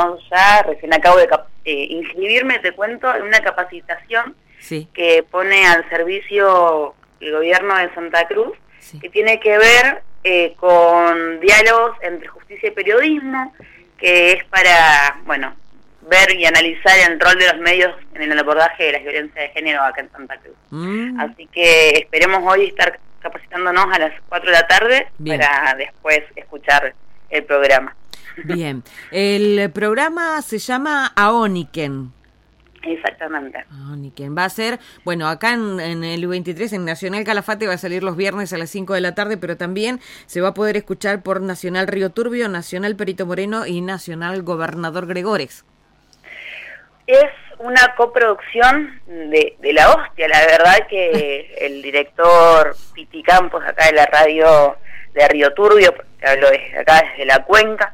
terminado ya, recién acabo de inscribirme, te cuento, en una capacitación que pone al servicio el gobierno de Santa Cruz, que tiene que ver con diálogos entre justicia y periodismo, que es para, bueno, ver y analizar el rol de los medios en el abordaje de la violencia de género acá en Santa Cruz. Así que esperemos hoy estar capacitándonos a las 4 de la tarde para después escuchar el programa. Bien, el programa se llama Aoniken. Exactamente. Aoniken va a ser, bueno, acá en el U23, en Nacional Calafate, va a salir los viernes a las 5 de la tarde, pero también se va a poder escuchar por Nacional Río Turbio, Nacional Perito Moreno y Nacional Gobernador Gregores. Es una coproducción de la hostia, la verdad que el director Piti Campos, acá de la radio de Río Turbio, que hablo desde acá, desde la cuenca,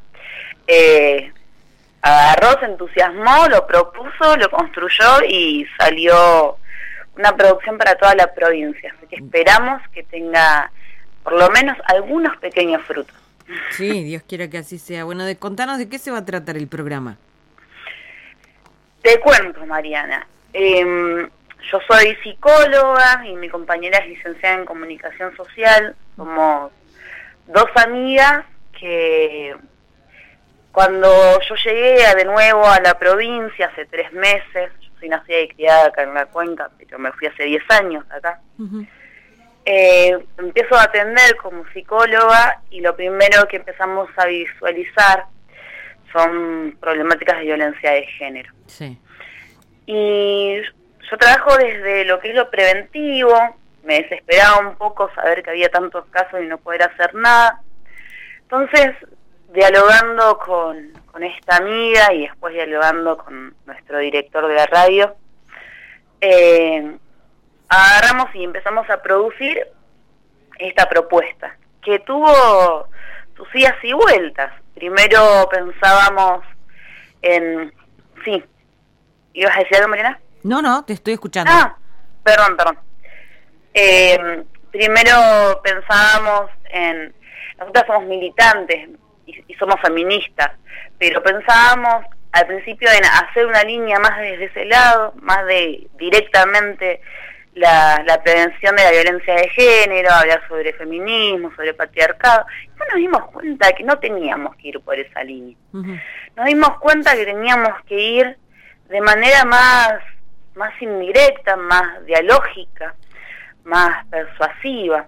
agarró, se entusiasmó, lo propuso, lo construyó y salió una producción para toda la provincia. Así que esperamos que tenga por lo menos algunos pequeños frutos. Sí, Dios quiera que así sea. Bueno, contanos de qué se va a tratar el programa. Te cuento, Mariana. Yo soy psicóloga y mi compañera es licenciada en comunicación social. Somos dos amigas que cuando yo llegué de nuevo a la provincia hace 3 meses, yo soy nacida y criada acá en la cuenca, pero me fui hace 10 años acá, empiezo a atender como psicóloga y lo primero que empezamos a visualizar son problemáticas de violencia de género. Sí. Y yo trabajo desde lo que es lo preventivo, me desesperaba un poco saber que había tantos casos y no poder hacer nada. Entonces, dialogando con esta amiga y después dialogando con nuestro director de la radio, agarramos y empezamos a producir esta propuesta, que tuvo sus idas y vueltas. Primero pensábamos en... Sí. ¿Ibas a decir algo, Mariana? No, te estoy escuchando. Perdón. Primero pensábamos en... Nosotras somos militantes y somos feministas, pero pensábamos al principio en hacer una línea más desde ese lado, más de directamente la prevención de la violencia de género, hablar sobre feminismo, sobre patriarcado. Y nos dimos cuenta que no teníamos que ir por esa línea. Nos dimos cuenta que teníamos que ir de manera más indirecta, más dialógica, más persuasiva,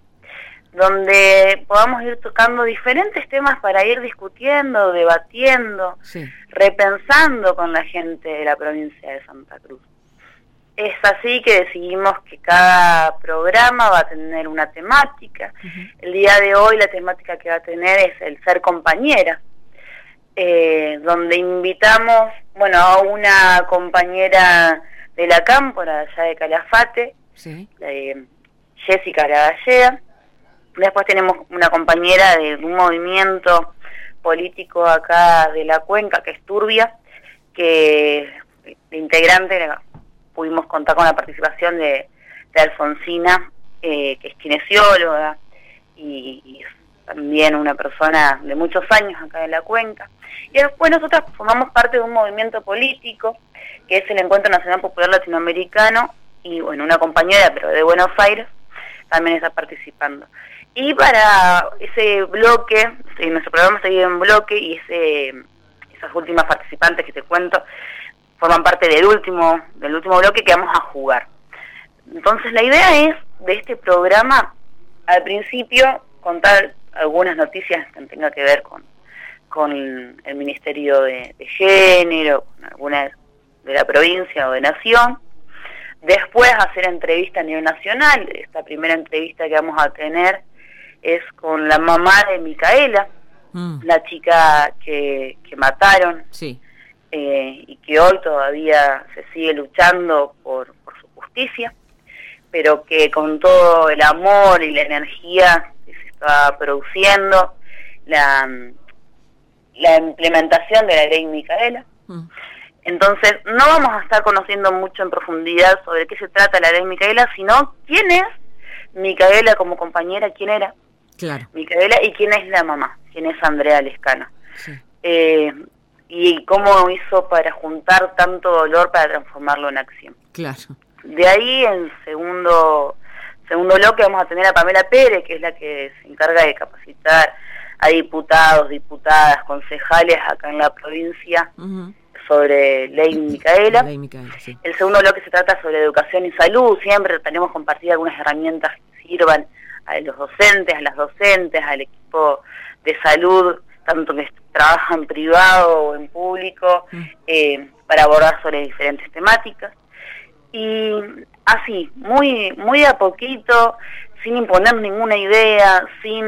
donde podamos ir tocando diferentes temas para ir discutiendo, debatiendo, repensando con la gente de la provincia de Santa Cruz. Es así que decidimos que cada programa va a tener una temática. El día de hoy la temática que va a tener es el ser compañera, donde invitamos, a una compañera de la Cámpora, allá de Calafate, Jessica Lavallea. Después tenemos una compañera de un movimiento político acá de la cuenca, que es Turbia, que de integrante pudimos contar con la participación de Alfonsina, que es kinesióloga y es también una persona de muchos años acá de la cuenca. Y después nosotros formamos parte de un movimiento político, que es el Encuentro Nacional Popular Latinoamericano, y una compañera, pero de Buenos Aires, también está participando. Y para ese bloque, nuestro programa se divide en bloque, y esas últimas participantes que te cuento forman parte del último bloque que vamos a jugar. Entonces la idea es, de este programa, al principio, contar algunas noticias que tengan que ver con el Ministerio de Género, con algunas de la provincia o de Nación. Después hacer entrevista a nivel nacional. Esta primera entrevista que vamos a tener es con la mamá de Micaela, la chica que mataron, y que hoy todavía se sigue luchando por su justicia, pero que con todo el amor y la energía que se está produciendo, la implementación de la ley Micaela. Entonces no vamos a estar conociendo mucho en profundidad sobre qué se trata la ley Micaela, sino quién es Micaela como compañera, quién era Micaela y quién es la mamá, quién es Andrea Lescano. Y y cómo hizo para juntar tanto dolor para transformarlo en acción. Claro. De ahí, en segundo bloque, vamos a tener a Pamela Pérez, que es la que se encarga de capacitar a diputados, diputadas, concejales acá en la provincia sobre Ley Micaela. Sí. El segundo bloque se trata sobre educación y salud. Siempre tenemos compartido algunas herramientas que sirvan a los docentes, a las docentes, al equipo de salud, tanto que trabaja en privado o en público, para abordar sobre diferentes temáticas. Y así, muy muy a poquito, sin imponer ninguna idea, sin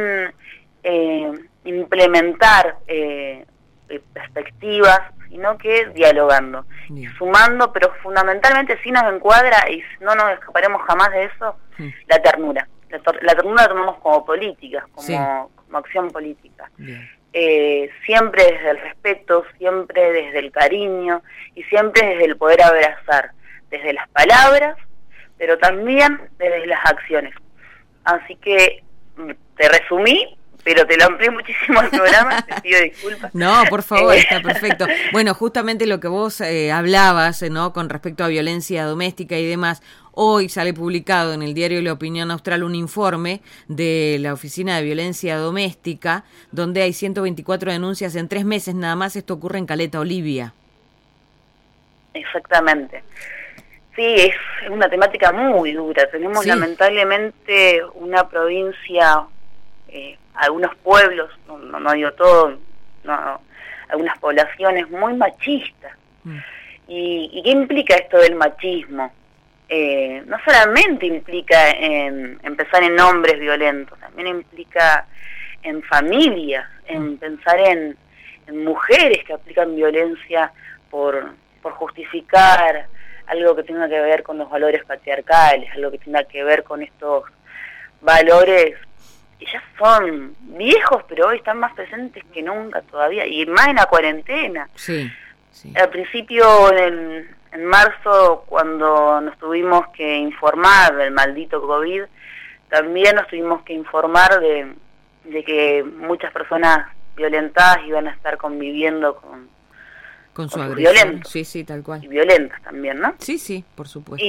implementar perspectivas, sino que dialogando, sumando, pero fundamentalmente sí nos encuadra, y no nos escaparemos jamás de eso, la ternura. La ternura la tomamos como política, como acción política. Siempre desde el respeto, siempre desde el cariño, y siempre desde el poder abrazar, desde las palabras, pero también desde las acciones. Así que te resumí, pero te lo amplié muchísimo el programa, te pido disculpas. No, por favor, está perfecto. Bueno, justamente lo que vos hablabas, ¿no?, con respecto a violencia doméstica y demás, hoy sale publicado en el diario La Opinión Austral un informe de la Oficina de Violencia Doméstica, donde hay 124 denuncias en 3 meses nada más. Esto ocurre en Caleta Olivia. Exactamente. Sí, es una temática muy dura. Tenemos lamentablemente una provincia, algunos pueblos, no digo todo, algunas poblaciones muy machistas. ¿Y qué implica esto del machismo? No solamente implica en pensar en hombres violentos, también implica en familias, en pensar en mujeres que aplican violencia por justificar algo que tenga que ver con los valores patriarcales, algo que tenga que ver con estos valores que ya son viejos, pero hoy están más presentes que nunca todavía, y más en la cuarentena. Sí. Al principio, en marzo, cuando nos tuvimos que informar del maldito COVID, también nos tuvimos que informar de que muchas personas violentadas iban a estar conviviendo con su agresión. Violentos. Sí, tal cual. Y violentas también, ¿no? Sí, por supuesto.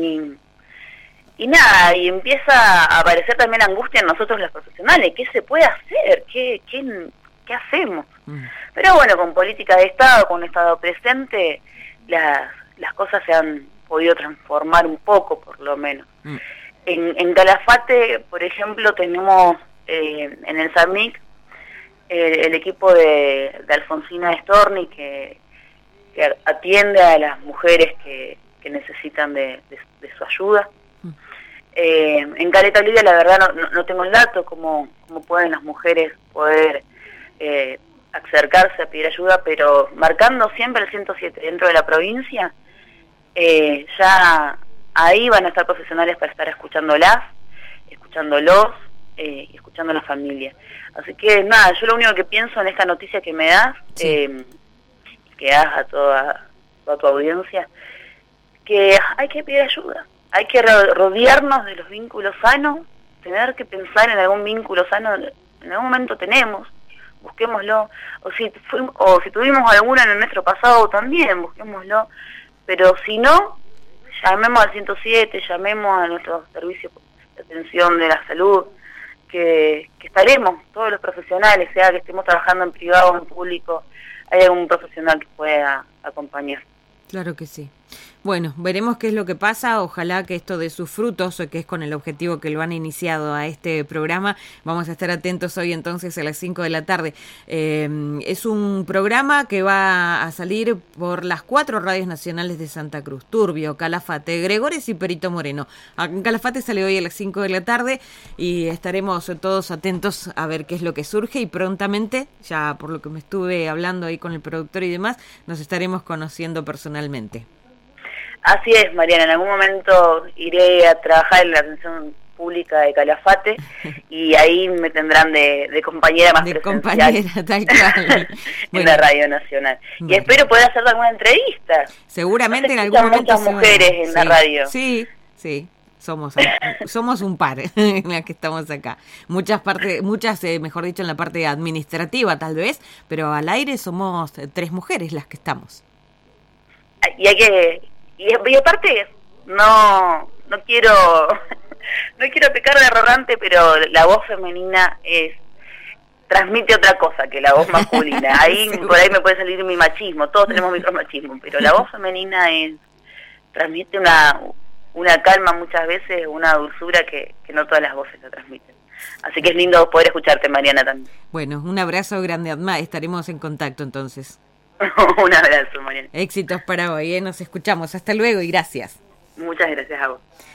Y nada, y empieza a aparecer también angustia en nosotros los profesionales. ¿Qué se puede hacer? ¿Qué hacemos? Pero bueno, con política de Estado, con un Estado presente, las cosas se han podido transformar un poco, por lo menos. En Calafate, por ejemplo, tenemos en el SAMIC el equipo de Alfonsina Storni, que atiende a las mujeres que necesitan de su ayuda. En Caleta Olivia, la verdad, no tengo el dato, cómo pueden las mujeres poder acercarse a pedir ayuda, pero marcando siempre el 107 dentro de la provincia, ya ahí van a estar profesionales para estar escuchándolos y escuchando a la familia. Así que nada, yo lo único que pienso en esta noticia que me das, que das a toda tu audiencia, que hay que pedir ayuda, hay que rodearnos de los vínculos sanos, tener que pensar en algún vínculo sano, en algún momento tenemos, busquémoslo, o si tuvimos alguno en nuestro pasado también, busquémoslo, pero si no, llamemos al 107, llamemos a nuestros servicios de atención de la salud, que estaremos, todos los profesionales, sea que estemos trabajando en privado o en público, hay algún profesional que pueda acompañar. Claro que sí. Bueno, veremos qué es lo que pasa. Ojalá que esto dé sus frutos, que es con el objetivo que lo han iniciado a este programa. Vamos a estar atentos hoy entonces a las 5 de la tarde. Es un programa que va a salir por las 4 radios nacionales de Santa Cruz: Turbio, Calafate, Gregores y Perito Moreno. En Calafate sale hoy a las 5 de la tarde y estaremos todos atentos a ver qué es lo que surge, y prontamente, ya por lo que me estuve hablando ahí con el productor y demás, nos estaremos conociendo personalmente. Así es, Mariana, en algún momento iré a trabajar en la atención pública de Calafate y ahí me tendrán de compañera más presencial. Compañera, tal cual. En la Radio Nacional. Bueno. Y espero poder hacer alguna entrevista. Seguramente en algún momento. Muchas mujeres en la radio. Sí. somos un par en las que estamos acá. Muchas, mejor dicho, en la parte administrativa tal vez, pero al aire somos 3 mujeres las que estamos. Y aparte, no quiero pecar de arrogante, pero la voz femenina transmite otra cosa que la voz masculina. Ahí por ahí me puede salir mi machismo, todos tenemos micromachismo, pero la voz femenina transmite una calma muchas veces, una dulzura que no todas las voces lo transmiten. Así que es lindo poder escucharte, Mariana, también. Bueno, un abrazo grande, Adma, estaremos en contacto entonces. Un abrazo, Mariana. Éxitos para hoy, nos escuchamos, hasta luego y gracias. Muchas gracias a vos.